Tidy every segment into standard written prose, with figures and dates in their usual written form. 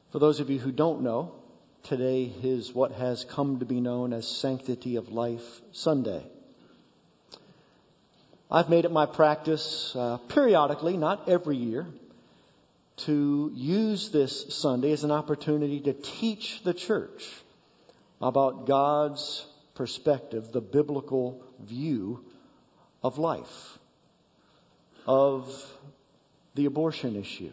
For those of you who don't know, today is what has come to be known as Sanctity of Life Sunday. I've made it my practice periodically, not every year, to use this Sunday as an opportunity to teach the church about God's perspective, the biblical view of life, of the abortion issue.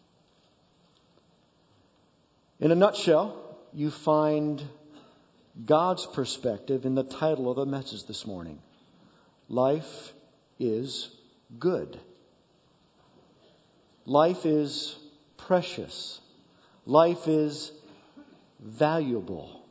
In a nutshell, you find God's perspective in the title of the message this morning. Life is good. Life is precious. Life is valuable.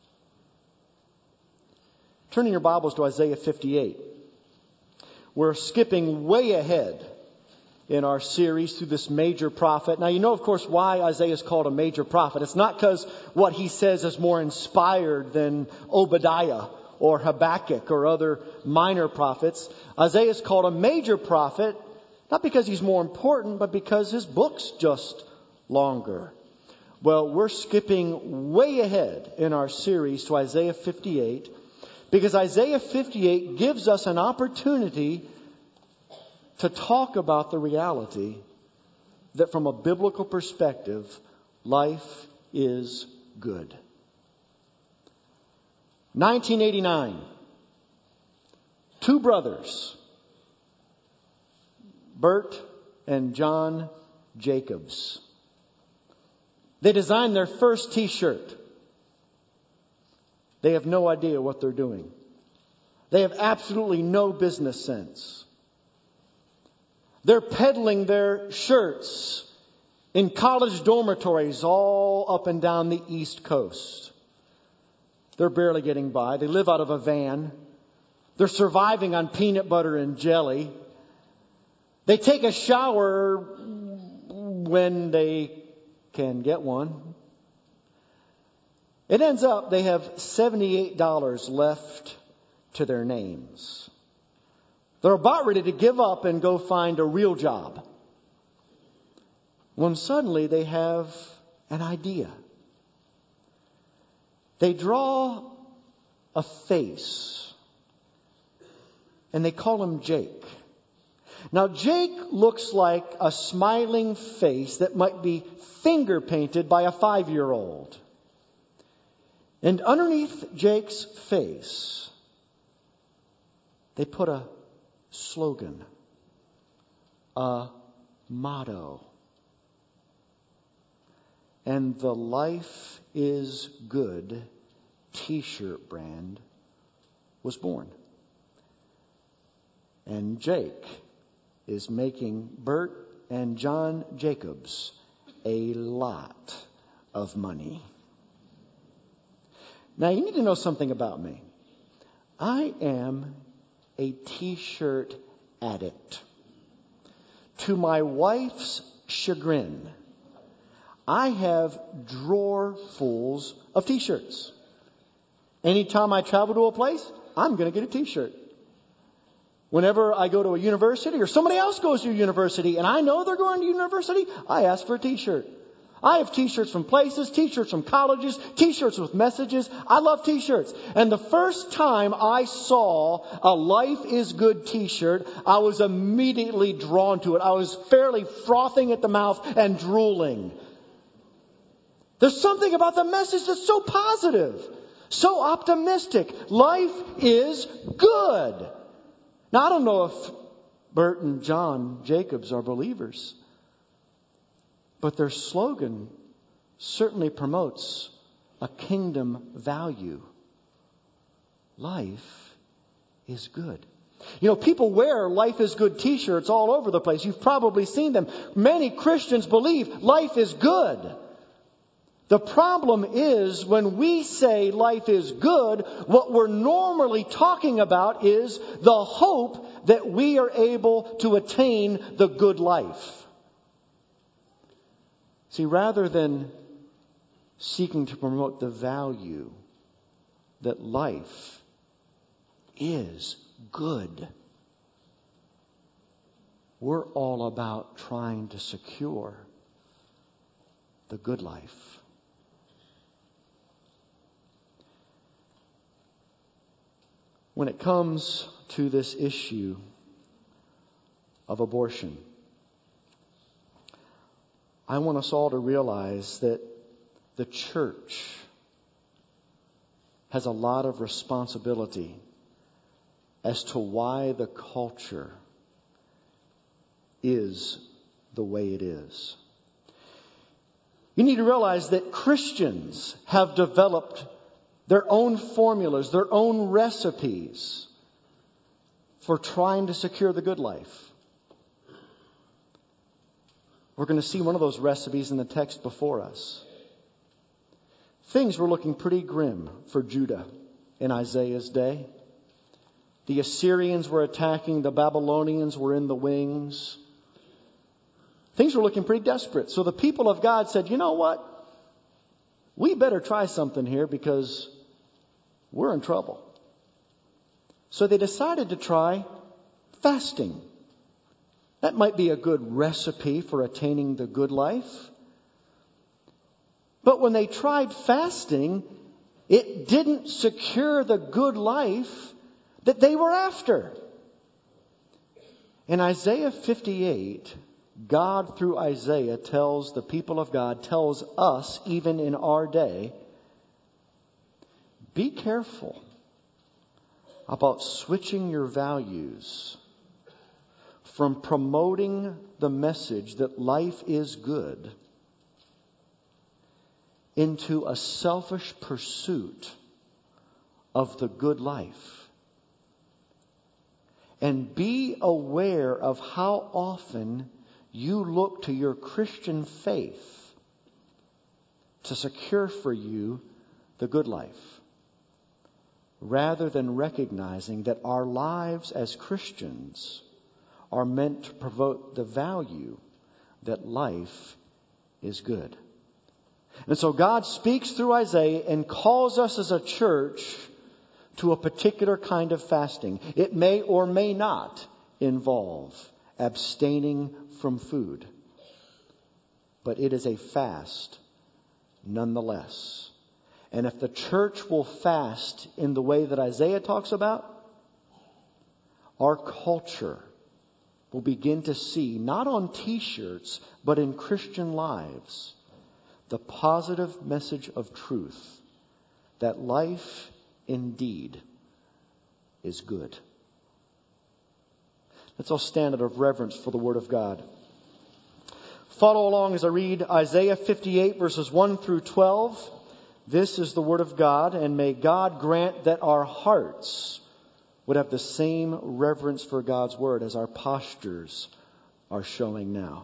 Turning your Bibles to Isaiah 58. We're skipping way ahead in our series through this major prophet. Now, you know, of course, why Isaiah is called a major prophet. It's not because what he says is more inspired than Obadiah or Habakkuk or other minor prophets. Isaiah is called a major prophet, not because he's more important, but because his book's just longer. Well, we're skipping way ahead in our series to Isaiah 58, because Isaiah 58 gives us an opportunity to talk about the reality that from a biblical perspective, life is good. 1989, two brothers, Bert and John Jacobs. They designed their first t-shirt. They have no idea what they're doing. They have absolutely no business sense. They're peddling their shirts in college dormitories all up and down the East Coast. They're barely getting by. They live out of a van. They're surviving on peanut butter and jelly. They take a shower when they can get one. It ends up they have $78 left to their names. They're about ready to give up and go find a real job, when suddenly they have an idea. They draw a face and they call him Jake. Now, Jake looks like a smiling face that might be finger painted by a 5-year-old. And underneath Jake's face, they put a slogan, a motto. And the Life is Good t-shirt brand was born. And Jake is making Bert and John Jacobs a lot of money. Now, you need to know something about me. I am a t-shirt addict. To my wife's chagrin, I have drawerfuls of t-shirts. Anytime I travel to a place, I'm going to get a t-shirt. Whenever I go to a university or somebody else goes to a university and I know they're going to university, I ask for a t-shirt. I have t-shirts from places, t-shirts from colleges, t-shirts with messages. I love t-shirts. And the first time I saw a Life is Good t-shirt, I was immediately drawn to it. I was fairly frothing at the mouth and drooling. There's something about the message that's so positive, so optimistic. Life is good. Now, I don't know if Bert and John Jacobs are believers, but their slogan certainly promotes a kingdom value. Life is good. You know, people wear Life is Good t-shirts all over the place. You've probably seen them. Many Christians believe life is good. The problem is when we say life is good, what we're normally talking about is the hope that we are able to attain the good life. See, rather than seeking to promote the value that life is good, we're all about trying to secure the good life. When it comes to this issue of abortion, I want us all to realize that the church has a lot of responsibility as to why the culture is the way it is. You need to realize that Christians have developed their own formulas, their own recipes for trying to secure the good life. We're going to see one of those recipes in the text before us. Things were looking pretty grim for Judah in Isaiah's day. The Assyrians were attacking, the Babylonians were in the wings. Things were looking pretty desperate. So the people of God said, you know what? We better try something here because we're in trouble. So they decided to try fasting. That might be a good recipe for attaining the good life. But when they tried fasting, it didn't secure the good life that they were after. In Isaiah 58, God through Isaiah tells the people of God, tells us even in our day, be careful about switching your values from promoting the message that life is good into a selfish pursuit of the good life. And be aware of how often you look to your Christian faith to secure for you the good life, rather than recognizing that our lives as Christians are meant to promote the value that life is good. And so God speaks through Isaiah and calls us as a church to a particular kind of fasting. It may or may not involve abstaining from food, but it is a fast nonetheless. And if the church will fast in the way that Isaiah talks about, our culture will begin to see, not on t-shirts, but in Christian lives, the positive message of truth that life indeed is good. Let's all stand out of reverence for the Word of God. Follow along as I read Isaiah 58 verses 1 through 12. This is the Word of God, and may God grant that our hearts would have the same reverence for God's Word as our postures are showing now.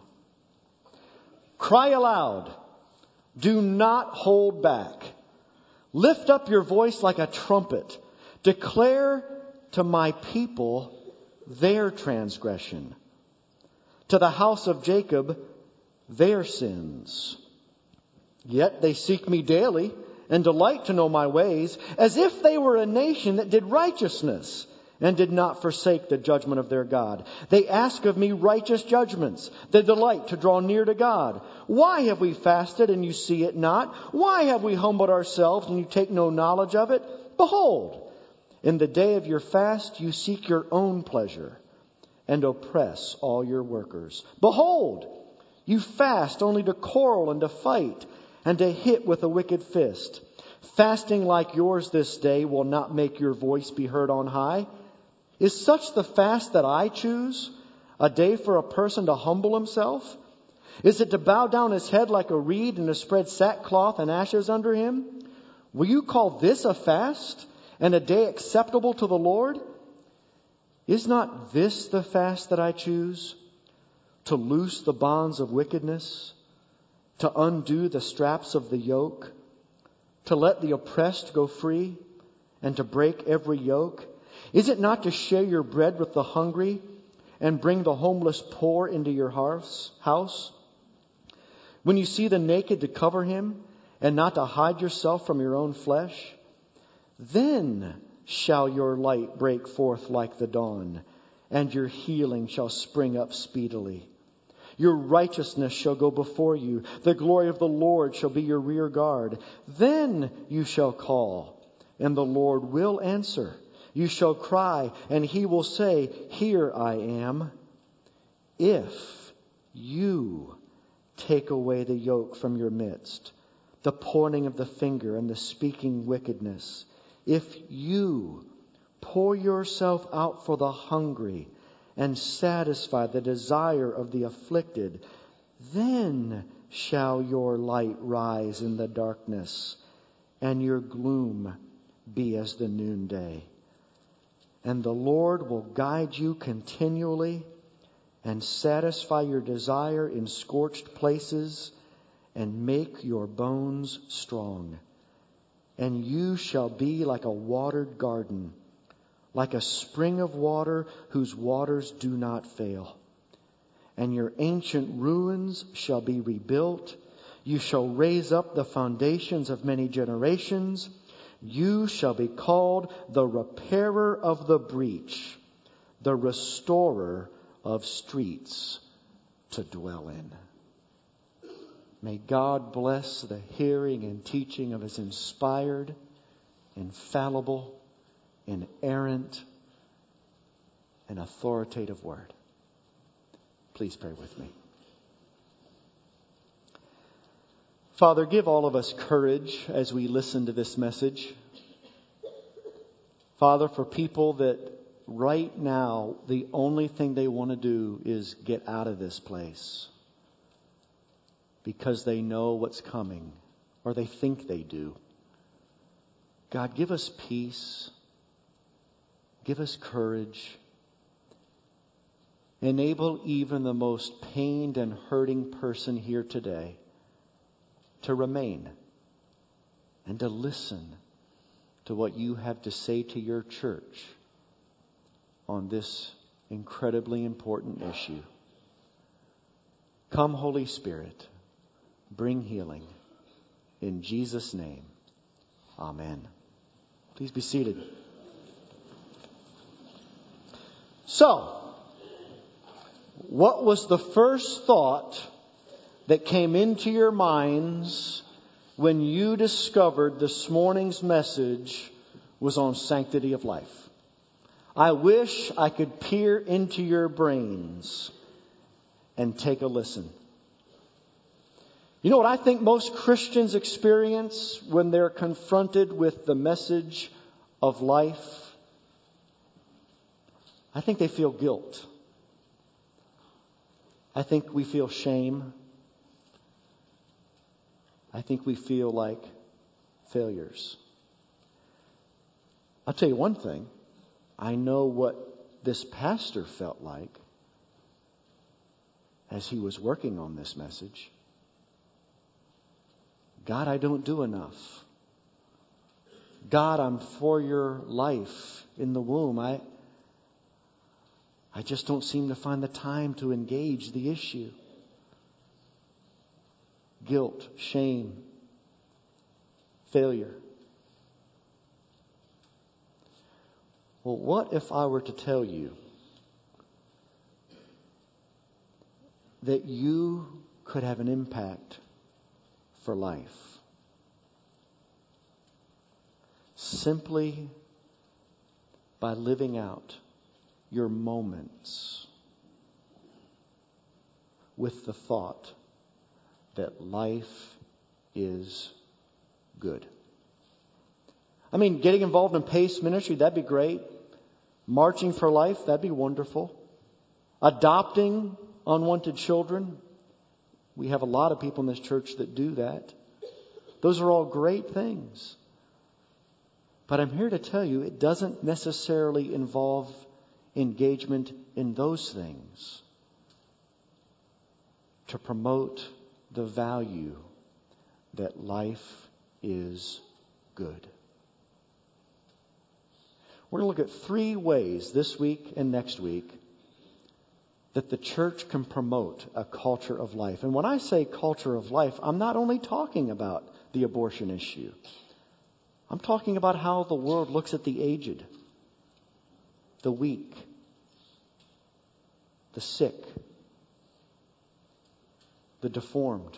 Cry aloud. Do not hold back. Lift up your voice like a trumpet. Declare to my people their transgression, to the house of Jacob their sins. Yet they seek me daily and delight to know my ways, as if they were a nation that did righteousness and did not forsake the judgment of their God. They ask of me righteous judgments. They delight to draw near to God. Why have we fasted and you see it not? Why have we humbled ourselves and you take no knowledge of it? Behold, in the day of your fast you seek your own pleasure and oppress all your workers. Behold, you fast only to quarrel and to fight and to hit with a wicked fist. Fasting like yours this day will not make your voice be heard on high. Is such the fast that I choose? A day for a person to humble himself? Is it to bow down his head like a reed and to spread sackcloth and ashes under him? Will you call this a fast and a day acceptable to the Lord? Is not this the fast that I choose? To loose the bonds of wickedness, to undo the straps of the yoke, to let the oppressed go free, and to break every yoke? Is it not to share your bread with the hungry and bring the homeless poor into your house? When you see the naked, to cover him and not to hide yourself from your own flesh? Then shall your light break forth like the dawn, and your healing shall spring up speedily. Your righteousness shall go before you. The glory of the Lord shall be your rear guard. Then you shall call, and the Lord will answer. You shall cry, and He will say, Here I am. If you take away the yoke from your midst, the pointing of the finger and the speaking wickedness, if you pour yourself out for the hungry and satisfy the desire of the afflicted, then shall your light rise in the darkness, and your gloom be as the noonday. And the Lord will guide you continually and satisfy your desire in scorched places and make your bones strong. And you shall be like a watered garden, like a spring of water whose waters do not fail. And your ancient ruins shall be rebuilt. You shall raise up the foundations of many generations. You shall be called the repairer of the breach, the restorer of streets to dwell in. May God bless the hearing and teaching of His inspired, infallible, inerrant, and authoritative word. Please pray with me. Father, give all of us courage as we listen to this message. Father, for people that right now, the only thing they want to do is get out of this place because they know what's coming, or they think they do. God, give us peace. Give us courage. Enable even the most pained and hurting person here today to remain and to listen to what you have to say to your church on this incredibly important issue. Come, Holy Spirit, bring healing. In Jesus' name, amen. Please be seated. So, what was the first thought that came into your minds when you discovered this morning's message was on sanctity of life? I wish I could peer into your brains and take a listen. You know what I think most Christians experience when they're confronted with the message of life? I think they feel guilt. I think we feel shame. I think we feel like failures. I'll tell you one thing. I know what this pastor felt like as he was working on this message. God, I don't do enough. God, I'm for your life in the womb. I just don't seem to find the time to engage the issue. Guilt, shame, failure. Well, what if I were to tell you that you could have an impact for life simply by living out your moments with the thought that life is good? I mean, getting involved in PACE ministry, that'd be great. Marching for Life, that'd be wonderful. Adopting unwanted children. We have a lot of people in this church that do that. Those are all great things. But I'm here to tell you, it doesn't necessarily involve engagement in those things to promote the value that life is good. We're going to look at 3 ways this week and next week that the church can promote a culture of life. And when I say culture of life, I'm not only talking about the abortion issue. I'm talking about how the world looks at the aged, the weak, the sick, the deformed,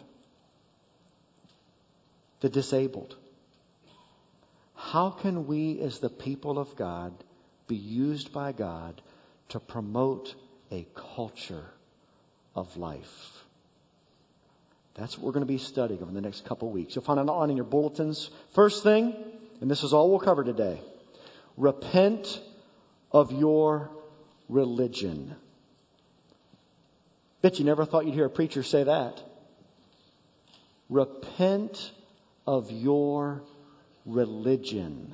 the disabled. How can we as the people of God be used by God to promote a culture of life? That's what we're going to be studying over the next couple weeks. You'll find an outline in your bulletins. First thing, and this is all we'll cover today, repent of your religion. Bet you never thought you'd hear a preacher say that. Repent of your religion.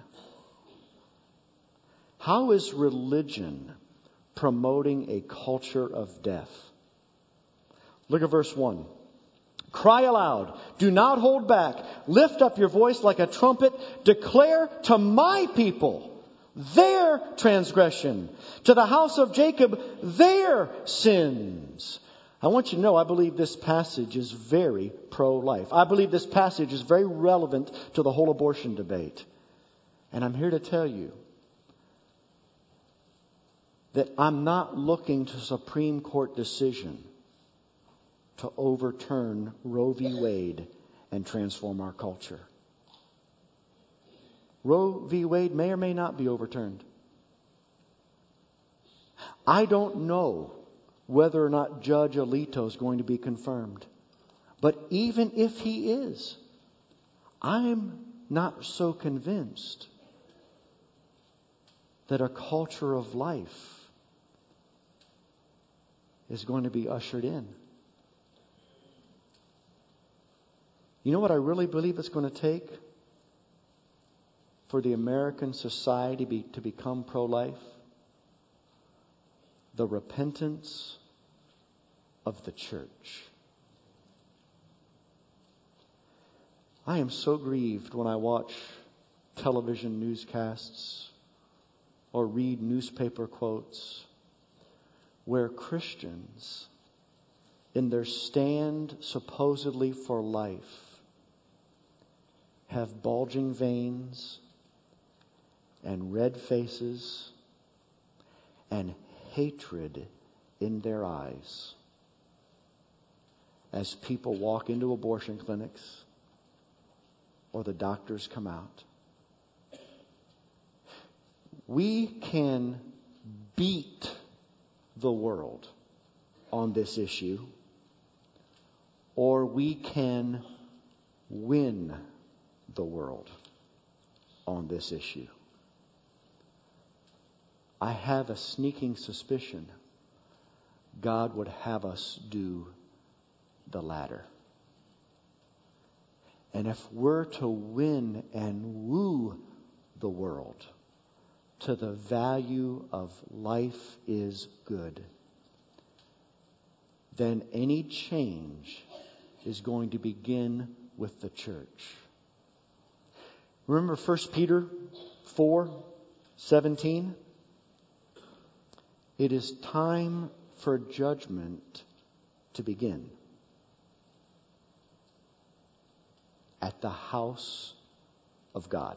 How is religion promoting a culture of death? Look at verse 1. Cry aloud. Do not hold back. Lift up your voice like a trumpet. Declare to my people their transgression. To the house of Jacob their sins. I want you to know, I believe this passage is very pro-life. I believe this passage is very relevant to the whole abortion debate. And I'm here to tell you that I'm not looking to Supreme Court decision to overturn Roe v. Wade and transform our culture. Roe v. Wade may or may not be overturned. I don't know whether or not Judge Alito is going to be confirmed. But even if he is, I'm not so convinced that a culture of life is going to be ushered in. You know what I really believe it's going to take for the American society to become pro-life? The repentance of the church. I am so grieved when I watch television newscasts or read newspaper quotes where Christians, in their stand supposedly for life, have bulging veins and red faces and hatred in their eyes as people walk into abortion clinics or the doctors come out. We can beat the world on this issue, or we can win the world on this issue. I have a sneaking suspicion God would have us do the latter. And if we're to win and woo the world to the value of life is good, then any change is going to begin with the church. Remember 1 Peter 4:17? It is time for judgment to begin at the house of God.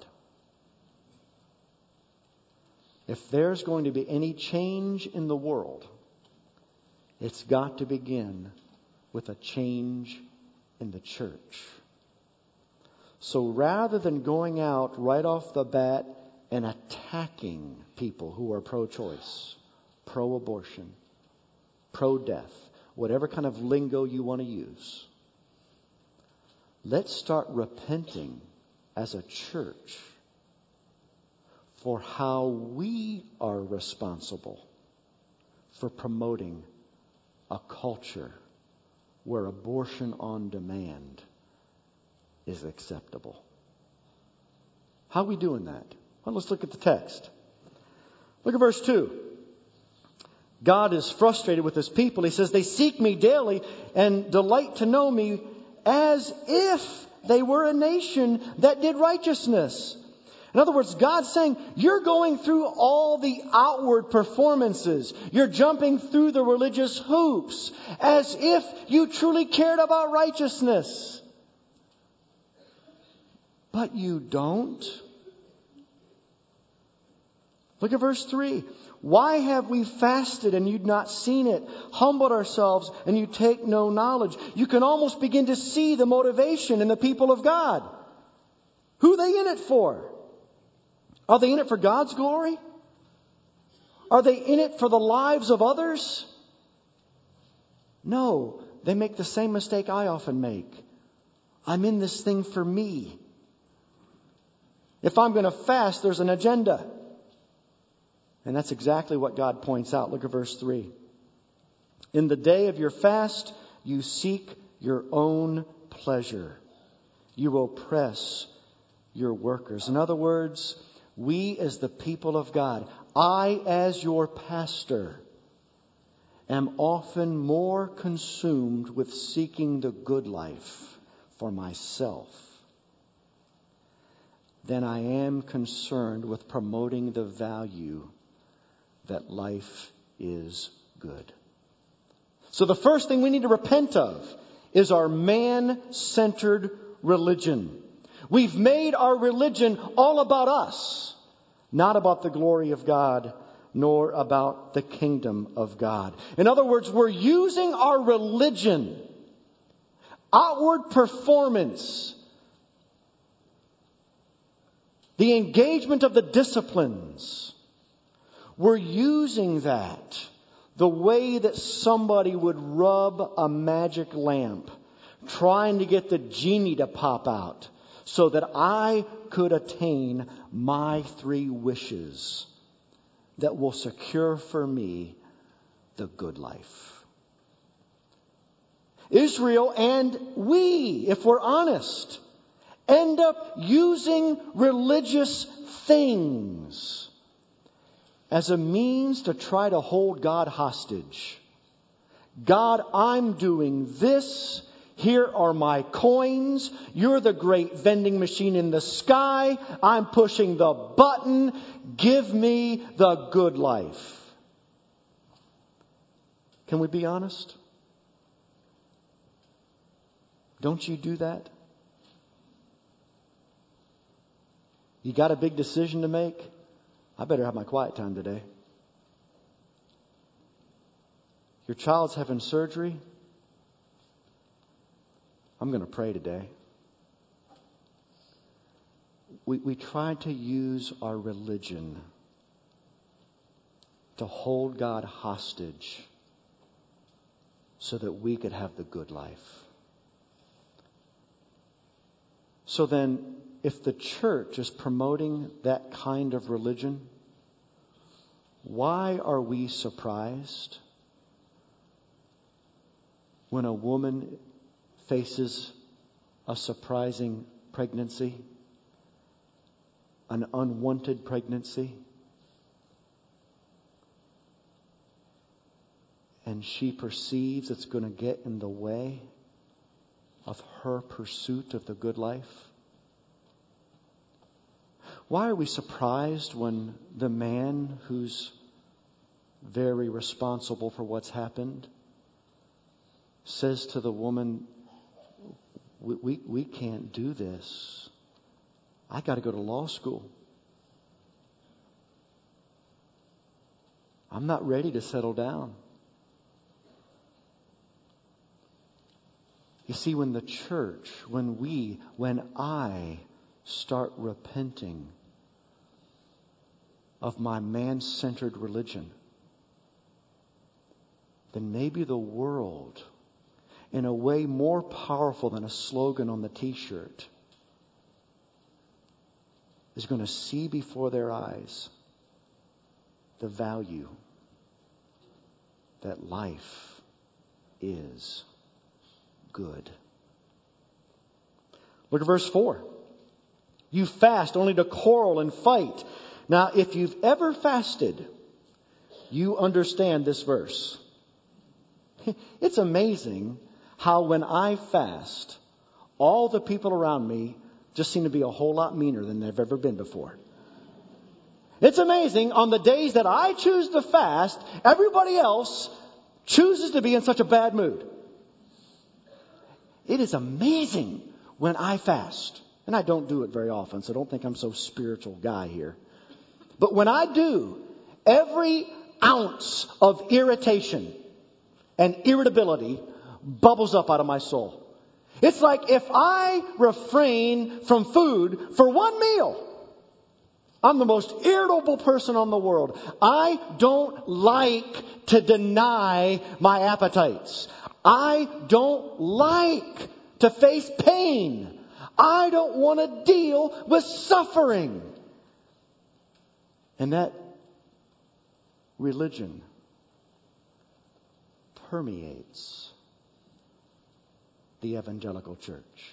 If there's going to be any change in the world, it's got to begin with a change in the church. So rather than going out right off the bat and attacking people who are pro-choice, pro-abortion, pro-death, whatever kind of lingo you want to use, let's start repenting as a church for how we are responsible for promoting a culture where abortion on demand is acceptable. How are we doing that? Well, let's look at the text. Look at verse 2. God is frustrated with his people. He says, they seek me daily and delight to know me as if they were a nation that did righteousness. In other words, God's saying, you're going through all the outward performances. You're jumping through the religious hoops as if you truly cared about righteousness. But you don't. Look at verse 3. Why have we fasted and you'd not seen it? Humbled ourselves and you take no knowledge. You can almost begin to see the motivation in the people of God. Who are they in it for? Are they in it for God's glory? Are they in it for the lives of others? No, they make the same mistake I often make. I'm in this thing for me. If I'm going to fast, there's an agenda. And that's exactly what God points out. Look at verse 3. In the day of your fast, you seek your own pleasure. You oppress your workers. In other words, we as the people of God, I as your pastor, am often more consumed with seeking the good life for myself than I am concerned with promoting the value that life is good. So the first thing we need to repent of is our man-centered religion. We've made our religion all about us, not about the glory of God, nor about the kingdom of God. In other words, we're using our religion, outward performance, the engagement of the disciplines. We're using that the way that somebody would rub a magic lamp, trying to get the genie to pop out so that I could attain my 3 wishes that will secure for me the good life. Israel and we, if we're honest, end up using religious things as a means to try to hold God hostage. God, I'm doing this. Here are my coins. You're the great vending machine in the sky. I'm pushing the button. Give me the good life. Can we be honest? Don't you do that? You got a big decision to make? I better have my quiet time today. Your child's having surgery? I'm going to pray today. We try to use our religion to hold God hostage so that we could have the good life. So then, if the church is promoting that kind of religion, why are we surprised when a woman faces a surprising pregnancy, an unwanted pregnancy, and she perceives it's going to get in the way of her pursuit of the good life? Why are we surprised when the man who's very responsible for what's happened says to the woman, we can't do this. I got to go to law school. I'm not ready to settle down. You see, when the church, when I start repenting of my man-centered religion, then maybe the world, in a way more powerful than a slogan on the t-shirt, is going to see before their eyes the value that life is good. Look at verse 4. You fast only to quarrel and fight. Now, if you've ever fasted, you understand this verse. It's amazing how when I fast, all the people around me just seem to be a whole lot meaner than they've ever been before. It's amazing, on the days that I choose to fast, everybody else chooses to be in such a bad mood. It is amazing when I fast. And I don't do it very often, so don't think I'm so spiritual guy here. But when I do, every ounce of irritation and irritability bubbles up out of my soul. It's like if I refrain from food for one meal, I'm the most irritable person on the world. I don't like to deny my appetites. I don't like to face pain. I don't want to deal with suffering. And that religion permeates the evangelical church.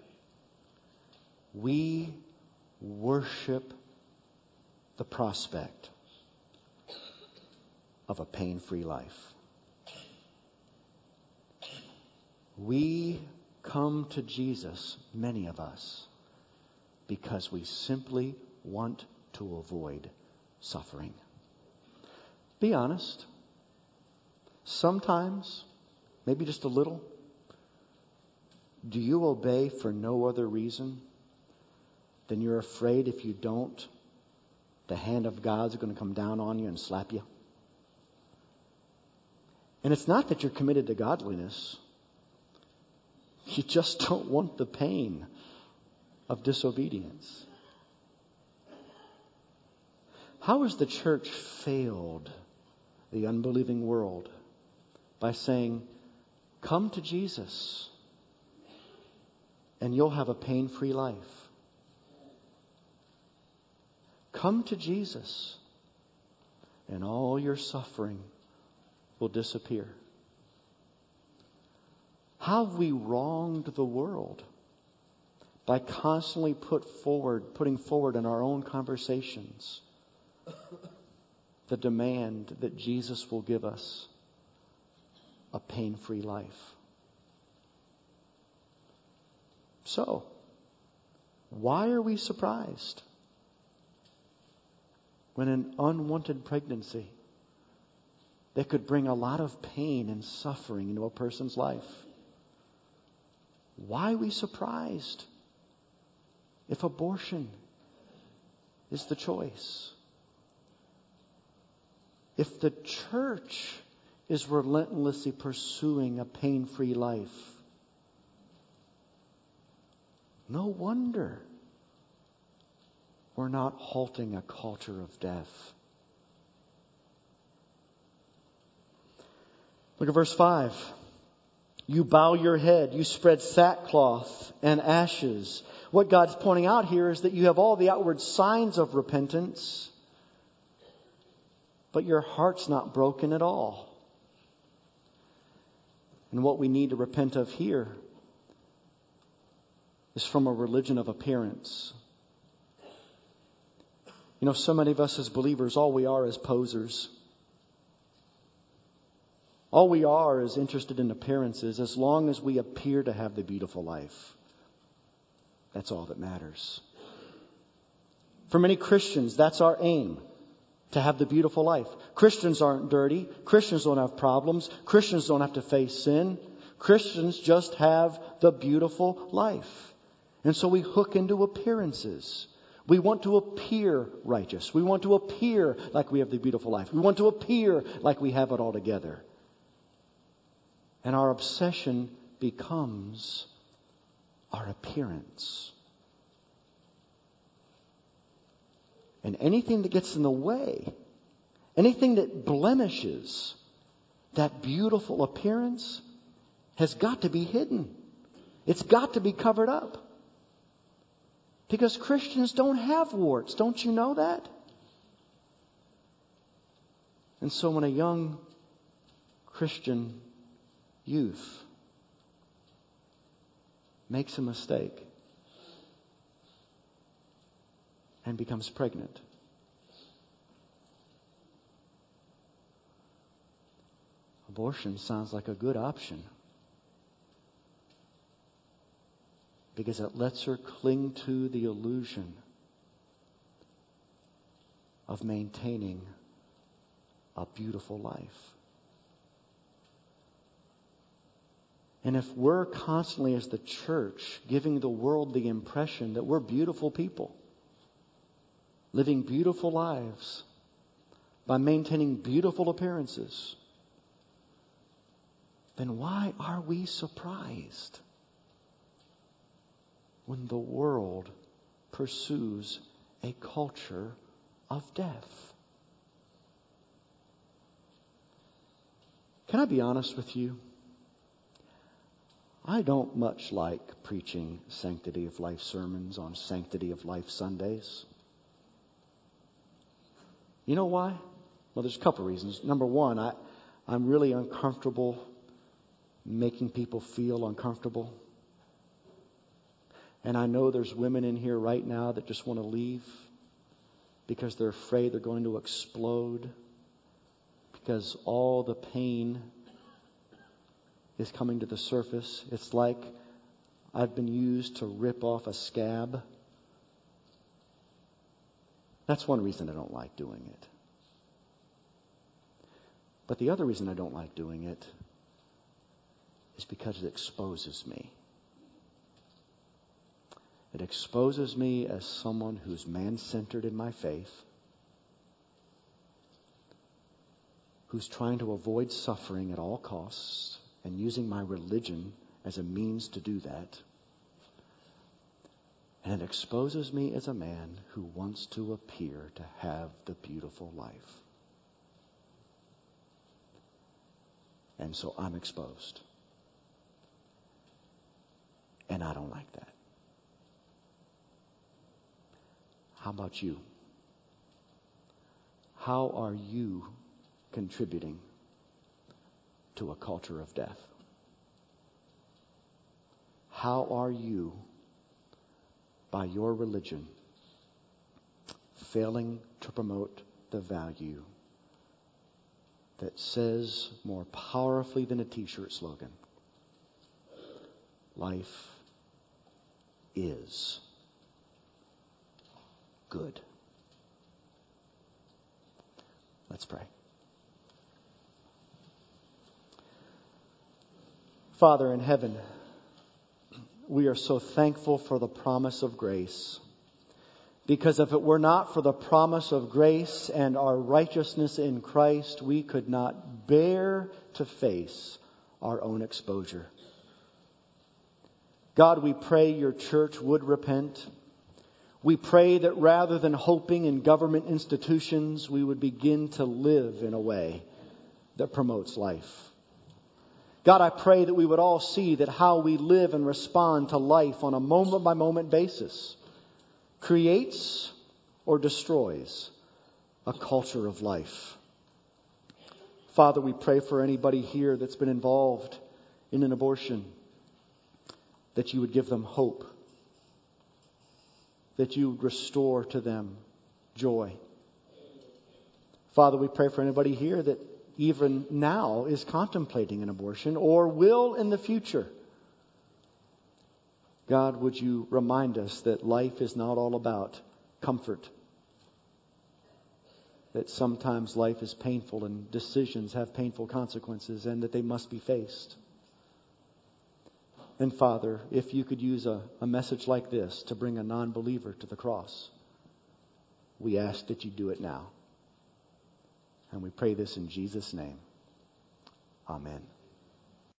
We worship the prospect of a pain-free life. We come to Jesus, many of us, because we simply want to avoid suffering. Be honest. Sometimes, maybe just a little, do you obey for no other reason than you're afraid if you don't, the hand of God's going to come down on you and slap you? And it's not that you're committed to godliness. You just don't want the pain of disobedience. How has the church failed the unbelieving world? By saying, come to Jesus and you'll have a pain-free life. Come to Jesus and all your suffering will disappear. How have we wronged the world by constantly putting forward in our own conversations the demand that Jesus will give us a pain-free life. So, why are we surprised when an unwanted pregnancy that could bring a lot of pain and suffering into a person's life? Why are we surprised if abortion is the choice? If the church is relentlessly pursuing a pain-free life, no wonder we're not halting a culture of death. Look at verse 5. You bow your head, you spread sackcloth and ashes. What God's pointing out here is that you have all the outward signs of repentance, but your heart's not broken at all. And what we need to repent of here is from a religion of appearance. You know, so many of us as believers, all we are is posers. All we are is interested in appearances. As long as we appear to have the beautiful life, that's all that matters. For many Christians, that's our aim, to have the beautiful life. Christians aren't dirty. Christians don't have problems. Christians don't have to face sin. Christians just have the beautiful life. And so we hook into appearances. We want to appear righteous. We want to appear like we have the beautiful life. We want to appear like we have it all together. And our obsession becomes our appearance. And anything that gets in the way, anything that blemishes that beautiful appearance has got to be hidden. It's got to be covered up. Because Christians don't have warts. Don't you know that? And so when a young Christian youth makes a mistake and becomes pregnant, abortion sounds like a good option because it lets her cling to the illusion of maintaining a beautiful life. And if we're constantly, as the church, giving the world the impression that we're beautiful people, living beautiful lives, by maintaining beautiful appearances, then why are we surprised when the world pursues a culture of death? Can I be honest with you? I don't much like preaching Sanctity of Life sermons on Sanctity of Life Sundays. You know why? Well, there's a couple reasons. Number one, I'm really uncomfortable making people feel uncomfortable. And I know there's women in here right now that just want to leave because they're afraid they're going to explode, because all the pain is coming to the surface. It's like I've been used to rip off a scab. That's one reason I don't like doing it. But the other reason I don't like doing it is because it exposes me. It exposes me as someone who's man-centered in my faith, who's trying to avoid suffering at all costs and using my religion as a means to do that. And it exposes me as a man who wants to appear to have the beautiful life. And so I'm exposed. And I don't like that. How about you? How are you contributing to a culture of death? How are you, by your religion, failing to promote the value that says more powerfully than a t-shirt slogan, life is good? Let's pray. Father in heaven, we are so thankful for the promise of grace. Because if it were not for the promise of grace and our righteousness in Christ, we could not bear to face our own exposure. God, we pray your church would repent. We pray that rather than hoping in government institutions, we would begin to live in a way that promotes life. God, I pray that we would all see that how we live and respond to life on a moment-by-moment basis creates or destroys a culture of life. Father, we pray for anybody here that's been involved in an abortion, that you would give them hope, that you would restore to them joy. Father, we pray for anybody here that even now is contemplating an abortion or will in the future. God, would you remind us that life is not all about comfort, that sometimes life is painful and decisions have painful consequences and that they must be faced. And Father, if you could use a message like this to bring a non-believer to the cross, we ask that you do it now. And we pray this in Jesus' name. Amen.